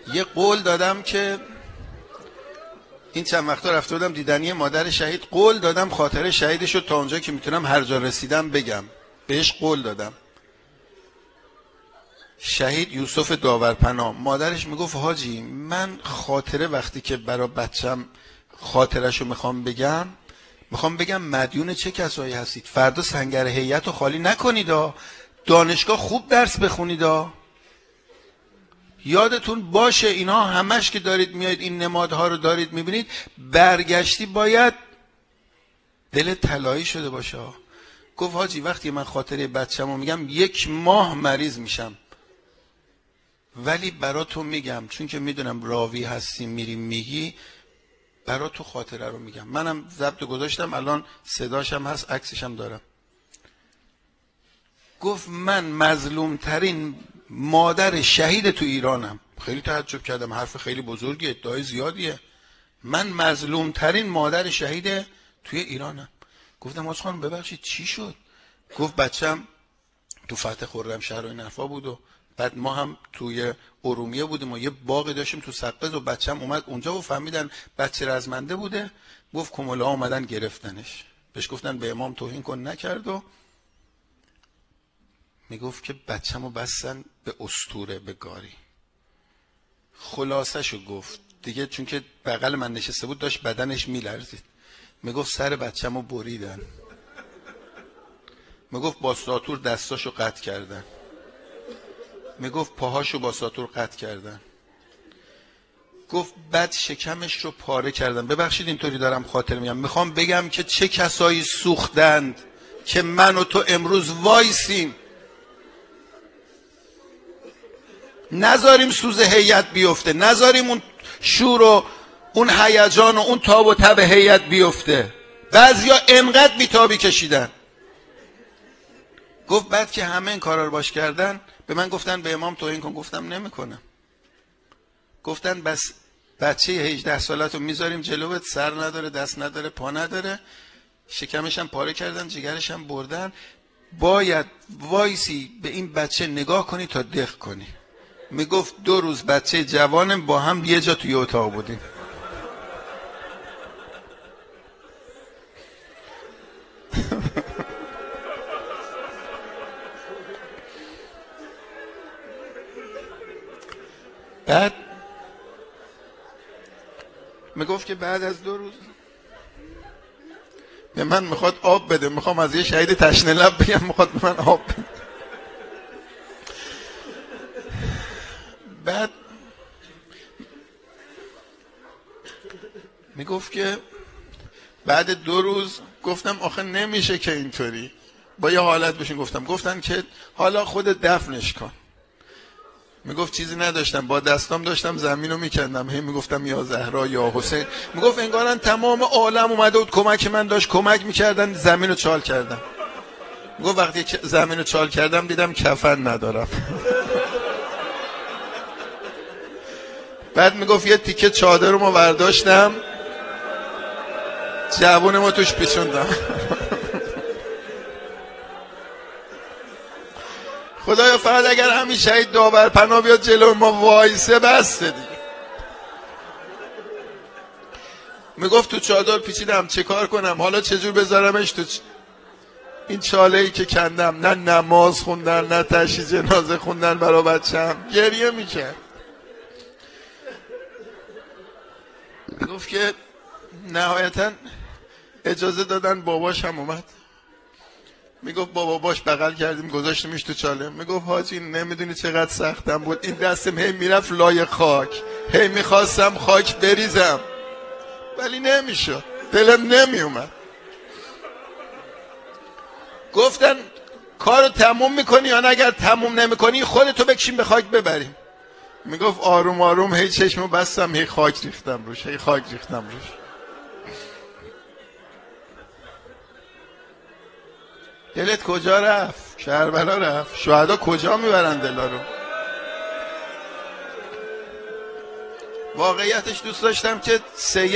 یه قول دادم که این چند وقتا رفته بودم دیدنی مادر شهید، قول دادم خاطره شهیدش رو تا اونجا که میتونم هر جا رسیدم بگم. بهش قول دادم. شهید یوسف داورپناه، مادرش میگفت حاجی من خاطره وقتی که برای بچم خاطرشو میخوام بگم مدیون چه کسایی هستید، فردا سنگر هیئت رو خالی نکنید، دانشگاه خوب درس بخونید، یادتون باشه اینا همش که دارید میایید این نمادها رو دارید میبینید، برگشتی باید دل طلایی شده باشه. گفت حاجی وقتی من خاطره بچه‌مو میگم 1 ماه مریض میشم، ولی برا تو میگم چون که میدونم راوی هستی میری میگی، برا تو خاطره رو میگم. منم ضبط گذاشتم، الان صداشم هست، عکسشم دارم. گفت من مظلوم ترین مادر شهید تو ایرانم. خیلی تعجب کردم، حرف خیلی بزرگی، ادعای زیادیه. من مظلوم ترین مادر شهید توی ایرانم. گفتم حاج خانم ببخشید چی شد؟ گفت بچم تو فتح خرمشهر و این حرفا بود و بعد ما هم توی ارومیه بودیم و یه باغی داشتیم تو سقز و بچم اومد اونجا و فهمیدن بچه رزمنده بوده. گفت کموله ها اومدن گرفتنش، بهش گفتن به امام توهین کن، نکرد و میگفت که بچه‌مو بستن به اسطوره، به گاری. خلاصه‌شو گفت دیگه، چون که بغل من نشسته بود داشت بدنش میلرزید. میگفت سر بچه‌مو بریدن، میگفت با ساطور دستاشو قطع کردن، میگفت پاهاشو با ساطور قطع کردن، گفت بعد شکمش رو پاره کردن. ببخشید اینطوری دارم خاطر میگم، میخوام بگم که چه کسایی سوختند که من و تو امروز وایسیم، نذاریم سوز هیئت بیفته، نذاریم اون شور و اون هیجان و اون تاب و تب هیئت بیفته. بعضیا انقدر بیتابی کشیدن. گفت بعد که همه این کارا رو باش کردن به من گفتن به امام توهین کن. گفتم نمیکنم. گفتن بس بچه 18 سالتو میذاریم جلوت، سر نداره، دست نداره، پا نداره، شکمش هم پاره کردن، جگرش هم بردن، باید وایسی به این بچه نگاه کنی تا دق کنی. میگفت 2 روز بچه جوانم با هم یه جا توی اتاق بودیم. بعد میگفت که بعد از 2 روز به من میخواد آب بده. میخوام از یه شهید تشنه لب بگم میخواد به من آب بده. بعد میگفت که بعد 2 روز گفتم آخه نمیشه که اینطوری با یه حالت بشین. گفتن که حالا خودت دفنش کن. میگفت چیزی نداشتم، با دستام داشتم زمین رو میکندم، هی میگفتم یا زهرا یا حسین. میگفت انگارن تمام عالم اومده بود کمک من داشت کمک میکردن، زمین رو چال کردم. میگفت وقتی زمین رو چال کردم دیدم کفن ندارم. بعد میگفت یه تیکه چادر رو ما برداشتم، جوون ما توش پیچوندم. خدایا فقط اگر همین شهید داورپناه بیاد جلو ما وایسه بسته دیگه. میگفت تو چادر پیچیدم، چه کار کنم حالا، چجور بذارمش تو این چاله‌ای که کندم؟ نه نماز خوندن، نه تشییع جنازه خوندن برای بچه‌م، گریه میکرد. میگفت که نهایتا اجازه دادن باباش هم اومد. میگفت با باباش بغل کردیم گذاشتیمش تو چاله. میگفت حاجی نمیدونی چقدر سختم بود، این دستم هی میرفت لای خاک، هی میخواستم خاک بریزم ولی نمیشد، دلم نمیومد. گفتن کارو تموم میکنی یا نه؟ اگر تموم نمیکنی خودتو بکشیم به خاک ببریم. میگفت آروم آروم هی چشمو بستم، هی خاک ریختم روش، هی خاک ریختم روش. دلت کجا رفت؟ کربلا رفت. شهدا کجا میبرن دلا رو؟ واقعیتش دوست داشتم که